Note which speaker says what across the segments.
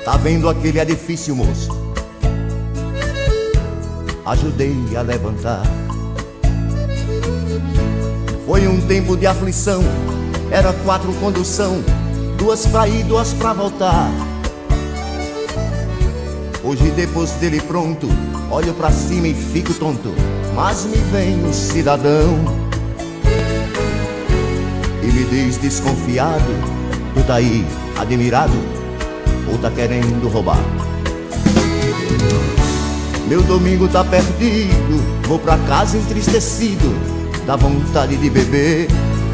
Speaker 1: Tá vendo aquele edifício, moço? Ajudei a levantar. Foi um tempo de aflição, era 4 condução, 2 pra ir, 2 pra voltar. Hoje depois dele pronto, olho pra cima e fico tonto, mas me vem um cidadão e me diz desconfiado: tu tá aí admirado ou tá querendo roubar? Meu domingo tá perdido, vou pra casa entristecido, dá vontade de beber.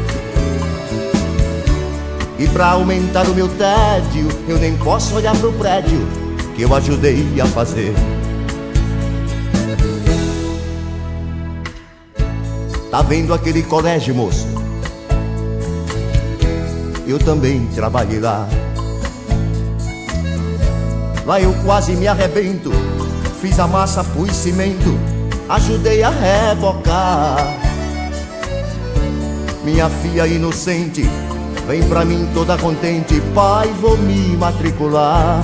Speaker 1: E pra aumentar o meu tédio, eu nem posso olhar pro prédio que eu ajudei a fazer. Tá vendo aquele colégio, moço? Eu também trabalhei lá. Lá eu quase me arrebento, fiz a massa, pus cimento, ajudei a rebocar. Minha filha inocente vem pra mim toda contente: pai, vou me matricular.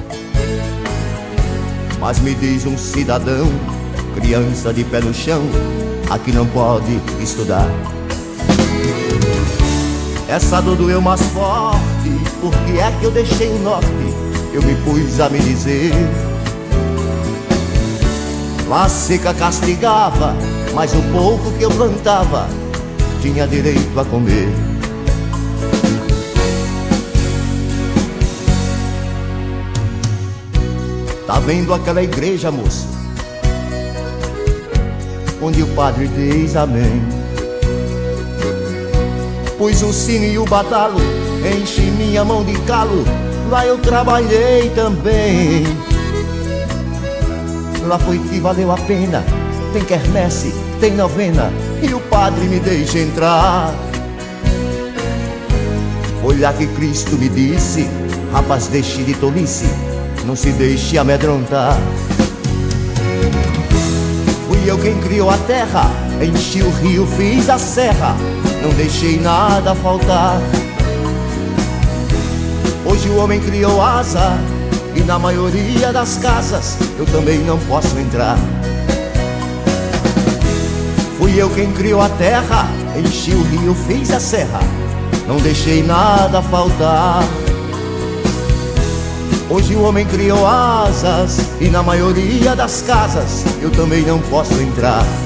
Speaker 1: Mas me diz um cidadão, criança de pé no chão, aqui não pode estudar. Essa dor doeu mais forte, porque é que eu deixei o norte, eu me pus a me dizer. Lá seca castigava, mas o pouco que eu plantava tinha direito a comer. Tá vendo aquela igreja, moço, onde o padre diz amém? Pus o sino e o batalo, enchi minha mão de calo, lá eu trabalhei também. Lá foi que valeu a pena, tem quermesse, tem novena, e o padre me deixa entrar. Foi lá que Cristo me disse: rapaz, deixe de tolice, não se deixe amedrontar. Fui eu quem criou a terra, enchi o rio, fiz a serra, não deixei nada faltar. Hoje o homem criou asa, e na maioria das casas eu também não posso entrar. Fui eu quem criou a terra, enchi o rio, fiz a serra, não deixei nada faltar. Hoje o homem criou asas, e na maioria das casas eu também não posso entrar.